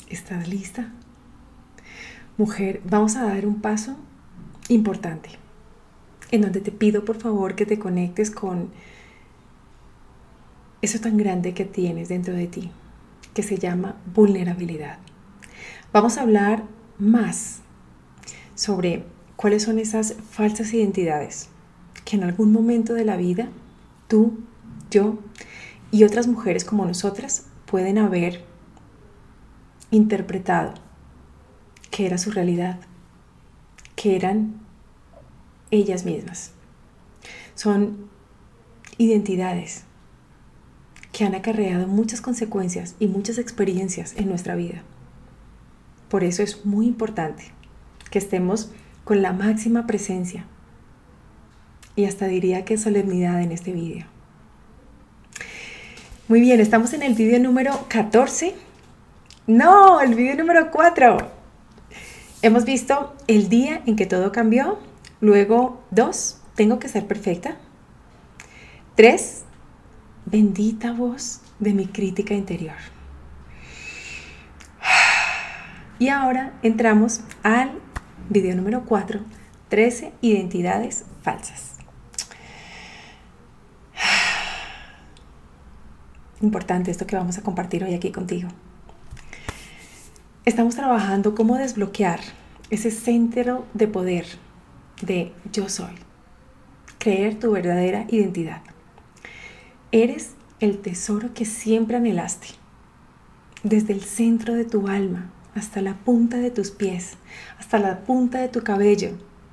¿Estás lista? Mujer, vamos a dar un paso importante en donde te pido por favor que te conectes con eso tan grande que tienes dentro de ti, que se llama vulnerabilidad. Vamos a hablar más sobre cuáles son esas falsas identidades que en algún momento de la vida tú, yo y otras mujeres como nosotras pueden haber interpretado que era su realidad, que eran ellas mismas. Son identidades que han acarreado muchas consecuencias y muchas experiencias en nuestra vida. Por eso es muy importante que estemos con la máxima presencia y hasta diría que solemnidad en este video. Muy bien, estamos en el video número 14. No, el video número 4. Hemos visto el día en que todo cambió. Luego 2, tengo que ser perfecta. 3, bendita voz de mi crítica interior. Y ahora entramos al video número 4, 13 identidades falsas. Importante esto que vamos a compartir hoy aquí contigo. Estamos trabajando cómo desbloquear ese centro de poder de yo soy. Creer tu verdadera identidad. Eres el tesoro que siempre anhelaste. Desde el centro de tu alma hasta la punta de tus pies, hasta la punta de tu cabello,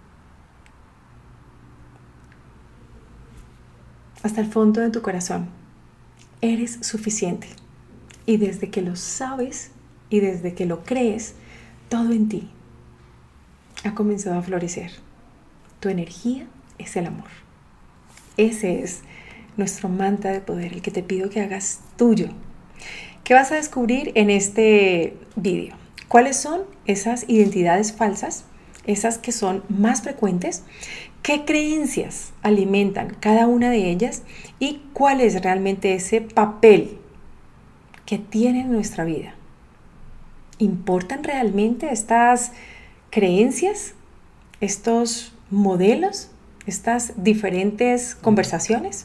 hasta el fondo de tu corazón. Eres suficiente. Y desde que lo sabes y desde que lo crees, todo en ti ha comenzado a florecer. Tu energía es el amor. Ese es nuestro mantra de poder, el que te pido que hagas tuyo. ¿Qué vas a descubrir en este video? ¿Cuáles son esas identidades falsas? Esas que son más frecuentes. ¿Qué creencias alimentan cada una de ellas? ¿Y cuál es realmente ese papel que tiene en nuestra vida? ¿Importan realmente estas creencias, estos modelos, estas diferentes conversaciones?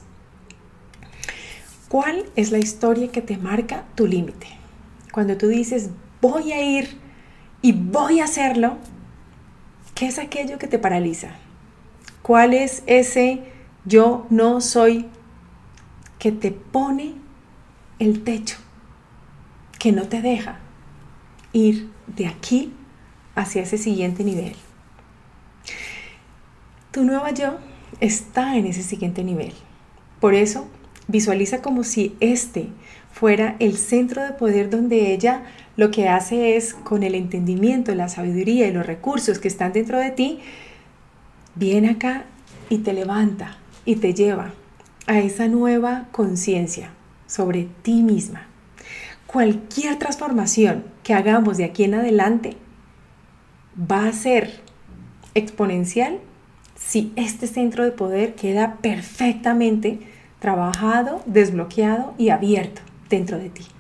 ¿Cuál es la historia que te marca tu límite? Cuando tú dices, voy a ir y voy a hacerlo, ¿qué es aquello que te paraliza? ¿Cuál es ese yo no soy que te pone el techo, que no te deja ir de aquí hacia ese siguiente nivel? Tu nueva yo está en ese siguiente nivel. Por eso, visualiza como si este fuera el centro de poder donde ella lo que hace es, con el entendimiento, la sabiduría y los recursos que están dentro de ti, viene acá y te levanta y te lleva a esa nueva conciencia sobre ti misma. Cualquier transformación que hagamos de aquí en adelante va a ser exponencial si este centro de poder queda perfectamente trabajado, desbloqueado y abierto dentro de ti.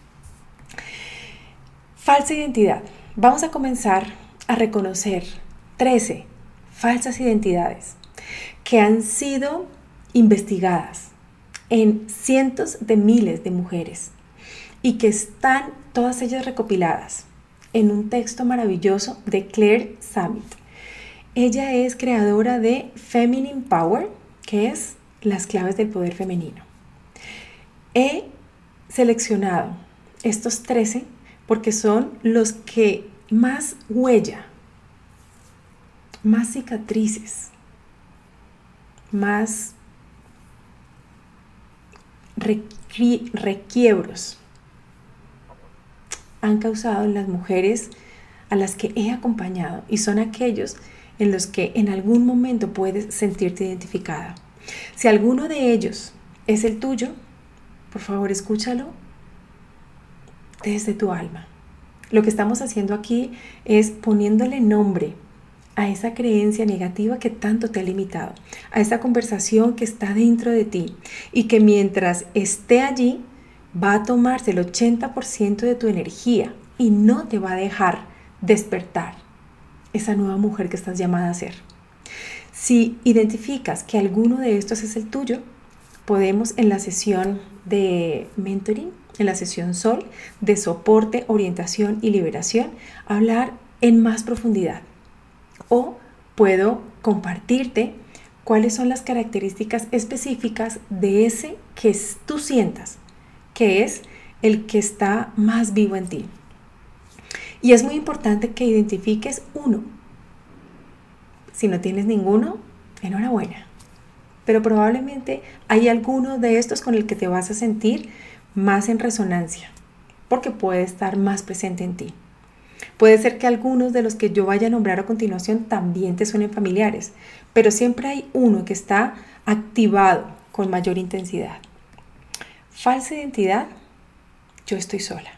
Falsa identidad. Vamos a comenzar a reconocer 13 falsas identidades que han sido investigadas en cientos de miles de mujeres y que están todas ellas recopiladas en un texto maravilloso de Claire Summit. Ella es creadora de Feminine Power, que es las claves del poder femenino. He seleccionado estos 13 porque son los que más huella, más cicatrices, más requiebros han causado en las mujeres a las que he acompañado, y son aquellos en los que en algún momento puedes sentirte identificada. Si alguno de ellos es el tuyo, por favor escúchalo desde tu alma. Lo que estamos haciendo aquí es poniéndole nombre a esa creencia negativa que tanto te ha limitado, a esa conversación que está dentro de ti y que mientras esté allí va a tomarse el 80% de tu energía y no te va a dejar despertar esa nueva mujer que estás llamada a ser. Si identificas que alguno de estos es el tuyo, podemos en la sesión de mentoring, en la sesión Sol, de soporte, orientación y liberación, hablar en más profundidad. O puedo compartirte cuáles son las características específicas de ese que tú sientas, que es el que está más vivo en ti. Y es muy importante que identifiques uno. Si no tienes ninguno, enhorabuena. Pero probablemente hay alguno de estos con el que te vas a sentir más en resonancia, porque puede estar más presente en ti. Puede ser que algunos de los que yo vaya a nombrar a continuación también te suenen familiares, pero siempre hay uno que está activado con mayor intensidad. Falsa identidad, yo estoy sola.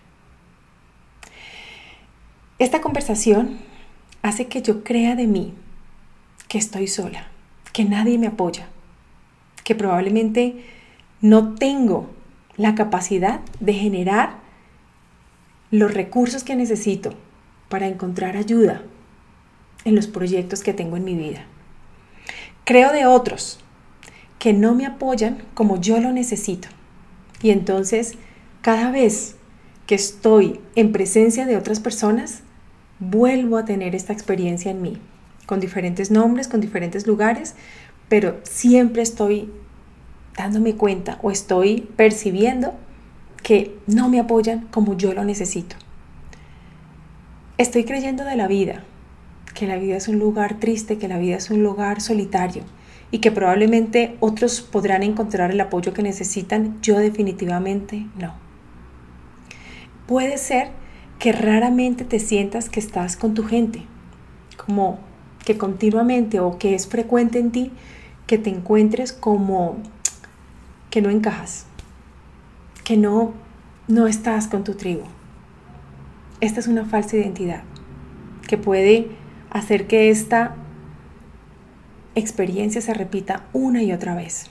Esta conversación hace que yo crea de mí que estoy sola, que nadie me apoya, que probablemente no tengo la capacidad de generar los recursos que necesito para encontrar ayuda en los proyectos que tengo en mi vida. Creo de otros que no me apoyan como yo lo necesito. Y entonces, cada vez que estoy en presencia de otras personas, vuelvo a tener esta experiencia en mí, con diferentes nombres, con diferentes lugares, pero siempre estoy dándome cuenta o estoy percibiendo que no me apoyan como yo lo necesito. Estoy creyendo de la vida, que la vida es un lugar triste, que la vida es un lugar solitario y que probablemente otros podrán encontrar el apoyo que necesitan, yo definitivamente no. Puede ser que raramente te sientas que estás con tu gente, como que continuamente o que es frecuente en ti que te encuentres como que no encajas, que no estás con tu tribu. Esta es una falsa identidad que puede hacer que esta experiencia se repita una y otra vez.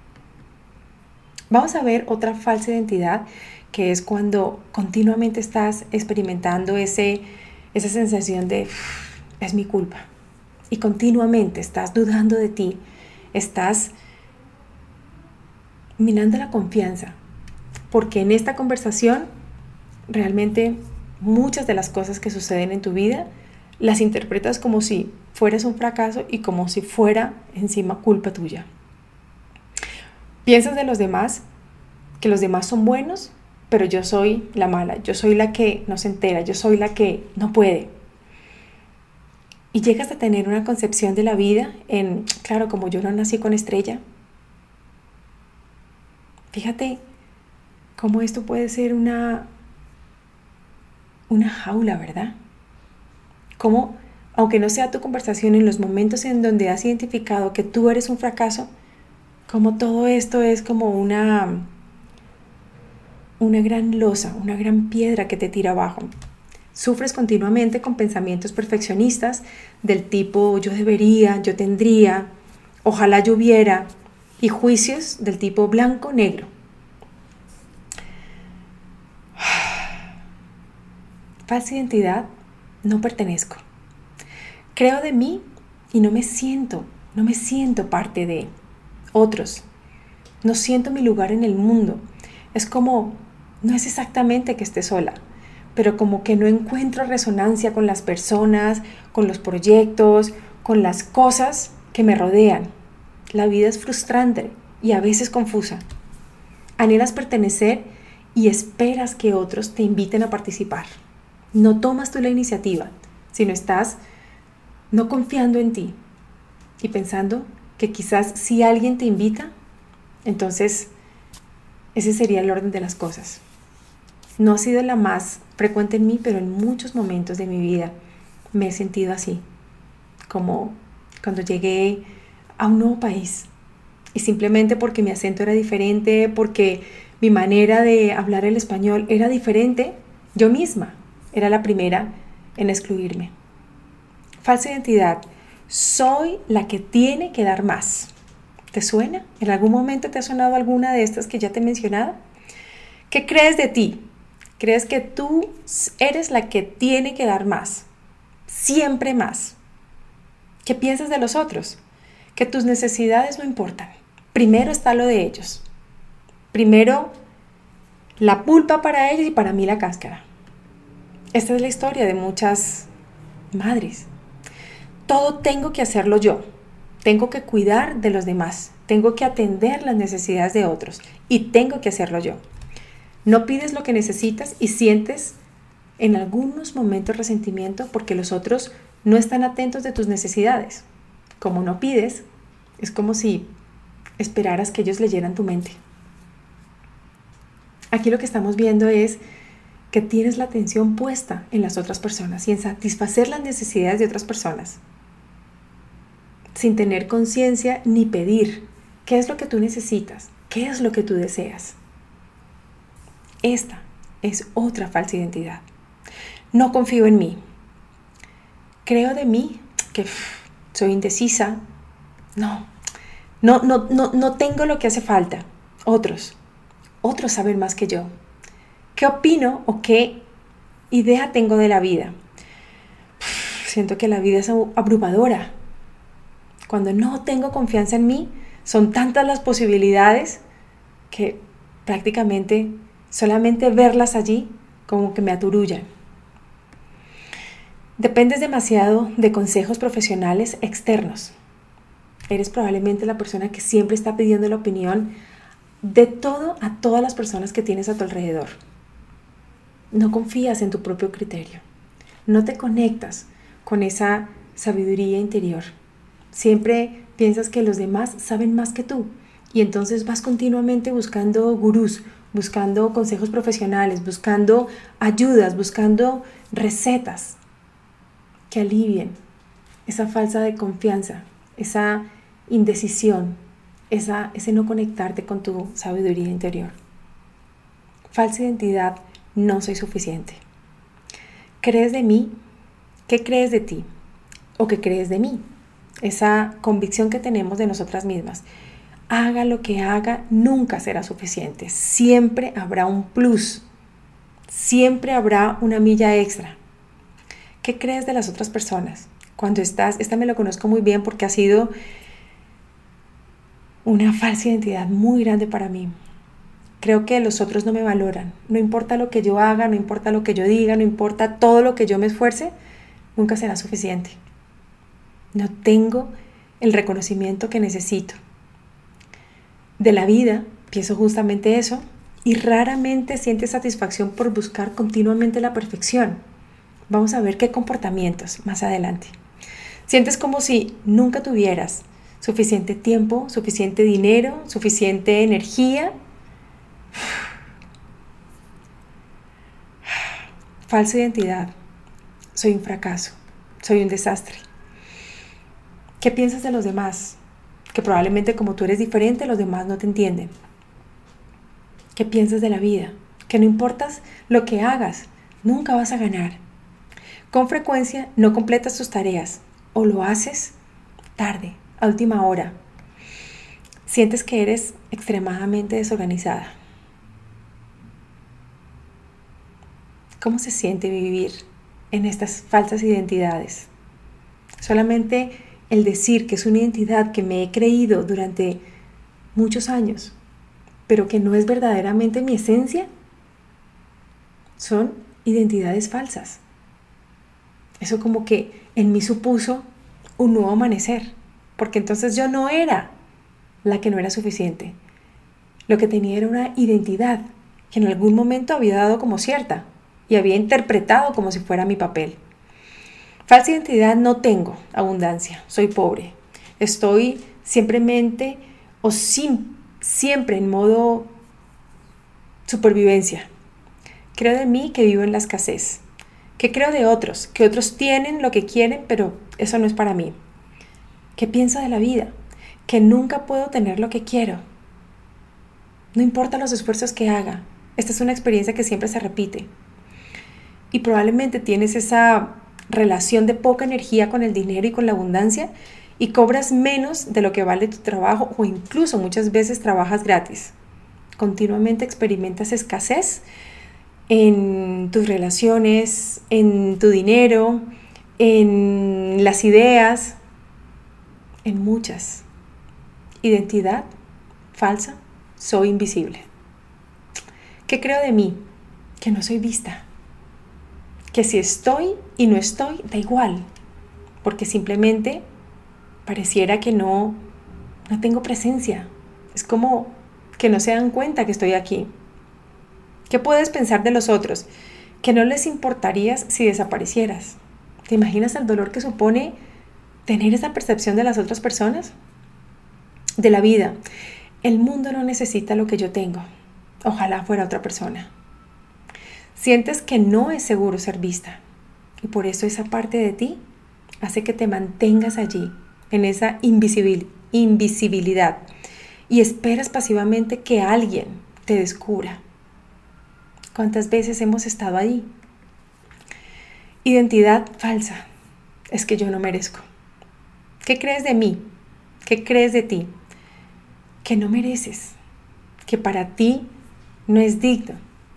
Vamos a ver otra falsa identidad, que es cuando continuamente estás experimentando esa sensación de es mi culpa y continuamente estás dudando de ti, estás minando la confianza, porque en esta conversación realmente muchas de las cosas que suceden en tu vida las interpretas como si fueras un fracaso y como si fuera encima culpa tuya. Piensas de los demás que los demás son buenos, pero yo soy la mala, yo soy la que no se entera, yo soy la que no puede. Y llegas a tener una concepción de la vida claro, como yo no nací con estrella. Fíjate cómo esto puede ser una jaula, ¿verdad? Cómo, aunque no sea tu conversación, en los momentos en donde has identificado que tú eres un fracaso, como todo esto es como una gran losa, una gran piedra que te tira abajo. Sufres continuamente con pensamientos perfeccionistas del tipo yo debería, yo tendría, ojalá yo hubiera, y juicios del tipo blanco-negro. Falsa identidad, no pertenezco. Creo de mí y no me siento parte de otros. No siento mi lugar en el mundo. Es como, no es exactamente que esté sola, pero como que no encuentro resonancia con las personas, con los proyectos, con las cosas que me rodean. La vida es frustrante y a veces confusa. Anhelas pertenecer y esperas que otros te inviten a participar. No tomas tú la iniciativa, sino estás no confiando en ti y pensando que quizás si alguien te invita, entonces ese sería el orden de las cosas. No ha sido la más frecuente en mí, pero en muchos momentos de mi vida me he sentido así, como cuando llegué a un nuevo país y simplemente porque mi acento era diferente, porque mi manera de hablar el español era diferente, yo misma era la primera en excluirme. Falsa identidad, soy la que tiene que dar más. ¿Te suena? ¿En algún momento te ha sonado alguna de estas que ya te he mencionado? ¿Qué crees de ti? Crees que tú eres la que tiene que dar más, siempre más. ¿Qué piensas de los otros? Que tus necesidades no importan. Primero está lo de ellos. Primero la pulpa para ellos y para mí la cáscara. Esta es la historia de muchas madres. Todo tengo que hacerlo yo. Tengo que cuidar de los demás. Tengo que atender las necesidades de otros. Y tengo que hacerlo yo. No pides lo que necesitas y sientes en algunos momentos resentimiento porque los otros no están atentos de tus necesidades. Como no pides, es como si esperaras que ellos leyeran tu mente. Aquí lo que estamos viendo es que tienes la atención puesta en las otras personas y en satisfacer las necesidades de otras personas, sin tener conciencia ni pedir qué es lo que tú necesitas, qué es lo que tú deseas. Esta es otra falsa identidad. No confío en mí. Creo de mí que soy indecisa. No tengo lo que hace falta. Otros saben más que yo. ¿Qué opino o qué idea tengo de la vida? Siento que la vida es abrumadora. Cuando no tengo confianza en mí, son tantas las posibilidades que prácticamente solamente verlas allí como que me aturullan. Dependes demasiado de consejos profesionales externos. Eres probablemente la persona que siempre está pidiendo la opinión de todo a todas las personas que tienes a tu alrededor. No confías en tu propio criterio. No te conectas con esa sabiduría interior. Siempre piensas que los demás saben más que tú y entonces vas continuamente buscando gurús, buscando consejos profesionales, buscando ayudas, buscando recetas que alivien esa falsa de confianza, esa indecisión, ese no conectarte con tu sabiduría interior. Falsa identidad, no soy suficiente. ¿Crees de mí? ¿Qué crees de ti? ¿O qué crees de mí? Esa convicción que tenemos de nosotras mismas. Haga lo que haga, nunca será suficiente. Siempre habrá un plus. Siempre habrá una milla extra. ¿Qué crees de las otras personas? Cuando esta me lo conozco muy bien porque ha sido una falsa identidad muy grande para mí. Creo que los otros no me valoran. No importa lo que yo haga, no importa lo que yo diga, no importa todo lo que yo me esfuerce, nunca será suficiente. No tengo el reconocimiento que necesito. De la vida, pienso justamente eso, y raramente sientes satisfacción por buscar continuamente la perfección. Vamos a ver qué comportamientos más adelante. Sientes como si nunca tuvieras suficiente tiempo, suficiente dinero, suficiente energía. Falsa identidad. Soy un fracaso. Soy un desastre. ¿Qué piensas de los demás? Que probablemente como tú eres diferente, los demás no te entienden. ¿Qué piensas de la vida? Que no importas lo que hagas, nunca vas a ganar. Con frecuencia no completas tus tareas o lo haces tarde, a última hora. Sientes que eres extremadamente desorganizada. ¿Cómo se siente vivir en estas falsas identidades? Solamente el decir que es una identidad que me he creído durante muchos años, pero que no es verdaderamente mi esencia, son identidades falsas. Eso como que en mí supuso un nuevo amanecer, porque entonces yo no era la que no era suficiente. Lo que tenía era una identidad que en algún momento había dado como cierta y había interpretado como si fuera mi papel. Falsa identidad, no tengo abundancia, soy pobre, estoy siempre en modo supervivencia. Creo de mí que vivo en la escasez. ¿Qué creo de otros? Que otros tienen lo que quieren, pero eso no es para mí. ¿Qué pienso de la vida? Que nunca puedo tener lo que quiero. No importa los esfuerzos que haga. Esta es una experiencia que siempre se repite. Y probablemente tienes esa relación de poca energía con el dinero y con la abundancia y cobras menos de lo que vale tu trabajo o incluso muchas veces trabajas gratis. Continuamente experimentas escasez en tus relaciones, en tu dinero, en las ideas, en muchas. Identidad falsa, soy invisible. ¿Qué creo de mí? Que no soy vista. Que si estoy y no estoy, da igual. Porque simplemente pareciera que no tengo presencia. Es como que no se dan cuenta que estoy aquí. ¿Qué puedes pensar de los otros? Que no les importarías si desaparecieras. ¿Te imaginas el dolor que supone tener esa percepción de las otras personas? De la vida. El mundo no necesita lo que yo tengo. Ojalá fuera otra persona. Sientes que no es seguro ser vista. Y por eso esa parte de ti hace que te mantengas allí, en esa invisibilidad. Y esperas pasivamente que alguien te descubra. ¿Cuántas veces hemos estado ahí? Identidad falsa. Es que yo no merezco. ¿Qué crees de mí? ¿Qué crees de ti? Que no mereces. Que para ti no es digno.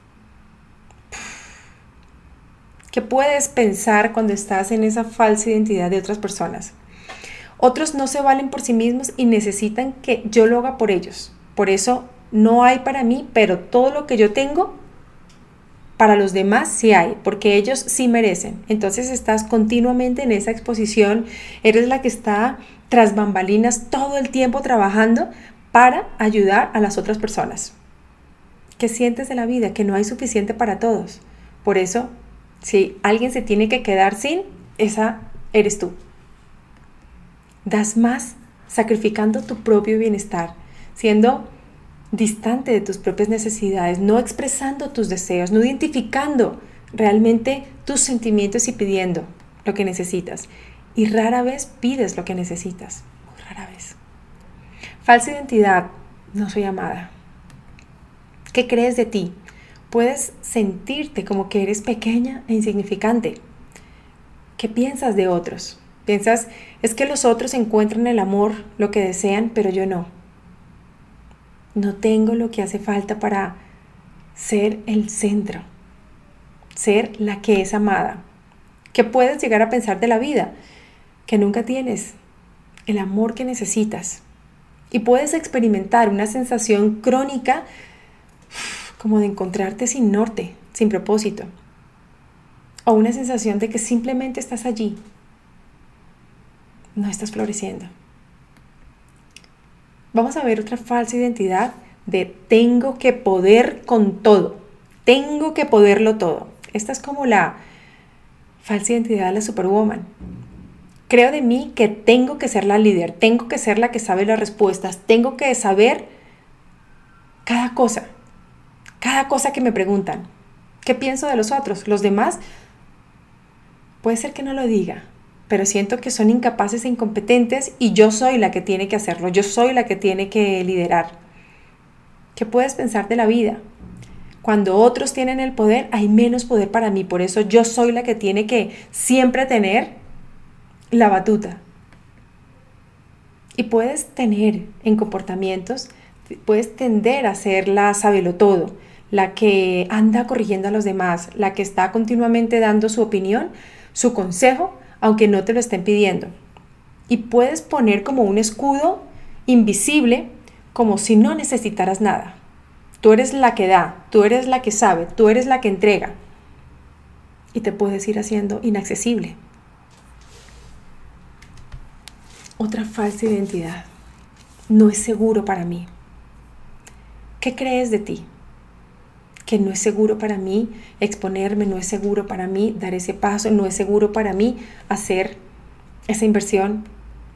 ¿Qué puedes pensar cuando estás en esa falsa identidad de otras personas? Otros no se valen por sí mismos y necesitan que yo lo haga por ellos. Por eso no hay para mí, pero todo lo que yo tengo, para los demás sí hay, porque ellos sí merecen. Entonces estás continuamente en esa exposición, eres la que está tras bambalinas todo el tiempo trabajando para ayudar a las otras personas. ¿Qué sientes de la vida? Que no hay suficiente para todos. Por eso, si alguien se tiene que quedar sin, esa eres tú. Das más sacrificando tu propio bienestar, siendo distante de tus propias necesidades, no expresando tus deseos, no identificando realmente tus sentimientos y pidiendo lo que necesitas. Y rara vez pides lo que necesitas, muy rara vez. Falsa identidad, no soy amada. ¿Qué crees de ti? Puedes sentirte como que eres pequeña e insignificante. ¿Qué piensas de otros? Piensas, es que los otros encuentran el amor, lo que desean, pero yo no. No tengo lo que hace falta para ser el centro, ser la que es amada. ¿Qué puedes llegar a pensar de la vida? Que nunca tienes el amor que necesitas. Y puedes experimentar una sensación crónica como de encontrarte sin norte, sin propósito. O una sensación de que simplemente estás allí. No estás floreciendo. Vamos a ver otra falsa identidad de tengo que poder con todo. Tengo que poderlo todo. Esta es como la falsa identidad de la superwoman. Creo de mí que tengo que ser la líder, tengo que ser la que sabe las respuestas, tengo que saber cada cosa que me preguntan. ¿Qué pienso de los otros? Los demás, puede ser que no lo diga, pero siento que son incapaces e incompetentes y yo soy la que tiene que hacerlo, yo soy la que tiene que liderar. ¿Qué puedes pensar de la vida? Cuando otros tienen el poder, hay menos poder para mí, por eso yo soy la que tiene que siempre tener la batuta. Y puedes tener en comportamientos, puedes tender a ser la sabelotodo, la que anda corrigiendo a los demás, la que está continuamente dando su opinión, su consejo, aunque no te lo estén pidiendo. Y puedes poner como un escudo invisible, como si no necesitaras nada. Tú eres la que da, tú eres la que sabe, tú eres la que entrega. Y te puedes ir haciendo inaccesible. Otra falsa identidad. No es seguro para mí. ¿Qué crees de ti? Que no es seguro para mí exponerme, no es seguro para mí dar ese paso, no es seguro para mí hacer esa inversión.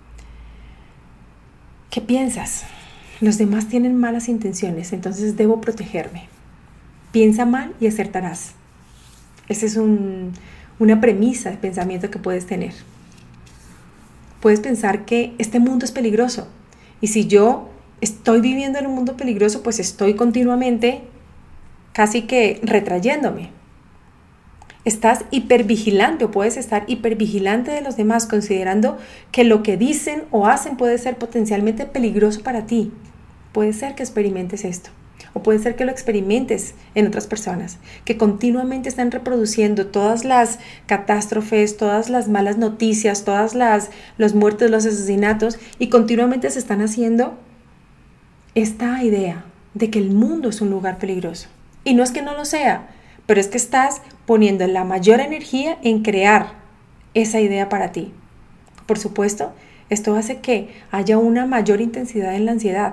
¿Qué piensas? Los demás tienen malas intenciones, entonces debo protegerme. Piensa mal y acertarás. Esa es una premisa de pensamiento que puedes tener. Puedes pensar que este mundo es peligroso y si yo estoy viviendo en un mundo peligroso, pues estoy continuamente casi que retrayéndome. Estás hipervigilante o puedes estar hipervigilante de los demás, considerando que lo que dicen o hacen puede ser potencialmente peligroso para ti. Puede ser que experimentes esto. O puede ser que lo experimentes en otras personas, que continuamente están reproduciendo todas las catástrofes, todas las malas noticias, los muertos, los asesinatos, y continuamente se están haciendo esta idea de que el mundo es un lugar peligroso. Y no es que no lo sea, pero es que estás poniendo la mayor energía en crear esa idea para ti. Por supuesto, esto hace que haya una mayor intensidad en la ansiedad.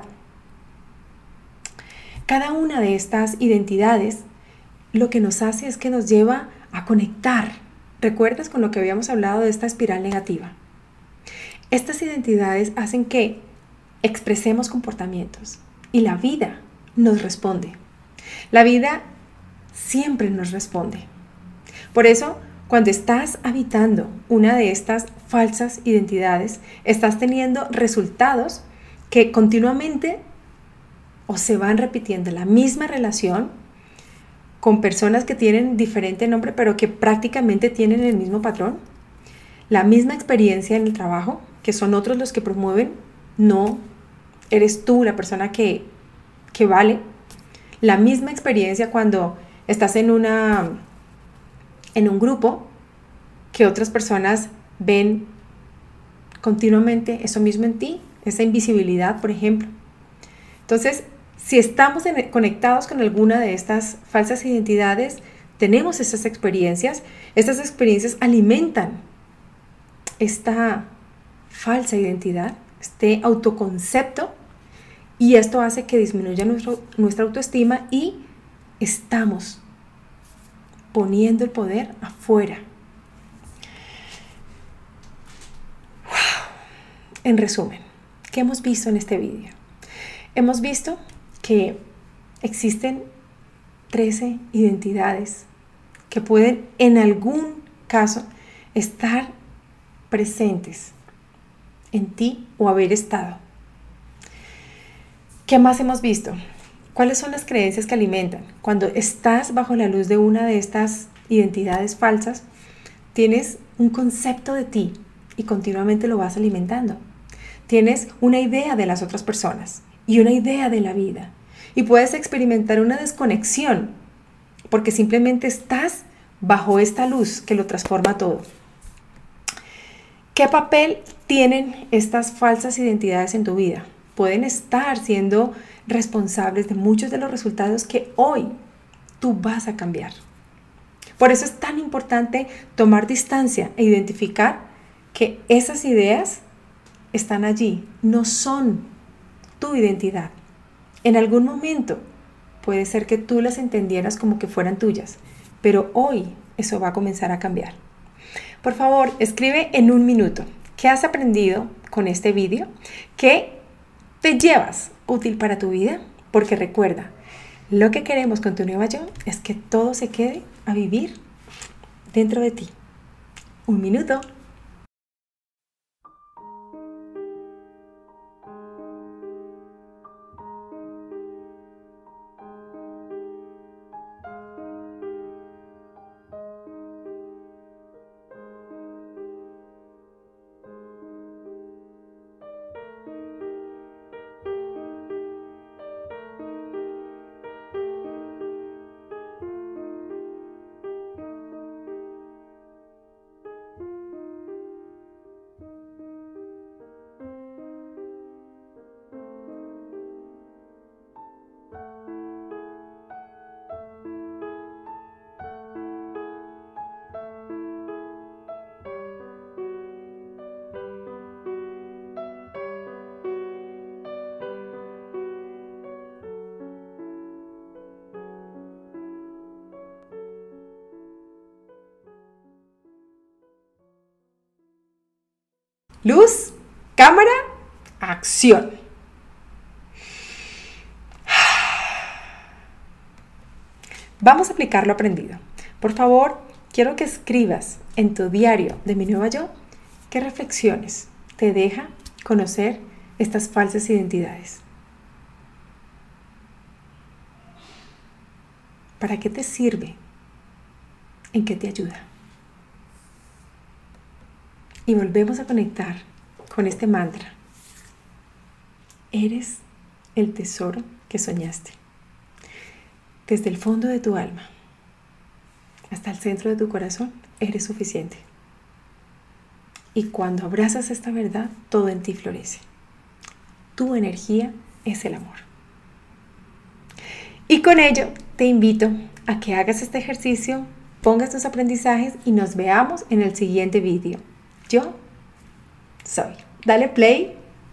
Cada una de estas identidades lo que nos hace es que nos lleva a conectar. ¿Recuerdas con lo que habíamos hablado de esta espiral negativa? Estas identidades hacen que expresemos comportamientos y la vida nos responde. La vida siempre nos responde. Por eso, cuando estás habitando una de estas falsas identidades, estás teniendo resultados que continuamente o se van repitiendo la misma relación con personas que tienen diferente nombre, pero que prácticamente tienen el mismo patrón, la misma experiencia en el trabajo, que son otros los que promueven, no eres tú la persona que vale, la misma experiencia cuando estás en un grupo, que otras personas ven continuamente eso mismo en ti, esa invisibilidad, por ejemplo. Entonces, si estamos conectados con alguna de estas falsas identidades, tenemos esas experiencias alimentan esta falsa identidad, este autoconcepto, y esto hace que disminuya nuestra autoestima y estamos poniendo el poder afuera. En resumen, ¿qué hemos visto en este vídeo? Hemos visto que existen 13 identidades que pueden en algún caso estar presentes en ti o haber estado. ¿Qué más hemos visto? ¿Cuáles son las creencias que alimentan? Cuando estás bajo la luz de una de estas identidades falsas, tienes un concepto de ti y continuamente lo vas alimentando. Tienes una idea de las otras personas y una idea de la vida. Y puedes experimentar una desconexión porque simplemente estás bajo esta luz que lo transforma todo. ¿Qué papel tienen estas falsas identidades en tu vida? Pueden estar siendo responsables de muchos de los resultados que hoy tú vas a cambiar. Por eso es tan importante tomar distancia e identificar que esas ideas están allí, no son tu identidad. En algún momento puede ser que tú las entendieras como que fueran tuyas, pero hoy eso va a comenzar a cambiar. Por favor, escribe en 1 minuto qué has aprendido con este vídeo, qué te llevas útil para tu vida, porque recuerda, lo que queremos con tu nueva yo es que todo se quede a vivir dentro de ti. 1 minuto. Luz, cámara, acción. Vamos a aplicar lo aprendido. Por favor, quiero que escribas en tu diario de mi nueva yo qué reflexiones te deja conocer estas falsas identidades. ¿Para qué te sirve? ¿En qué te ayuda? Y volvemos a conectar con este mantra. Eres el tesoro que soñaste. desde el fondo de tu alma hasta el centro de tu corazón, eres suficiente. Y cuando abrazas esta verdad, todo en ti florece. Tu energía es el amor. Y con ello te invito a que hagas este ejercicio, pongas tus aprendizajes y nos veamos en el siguiente vídeo. Yo soy. Dale play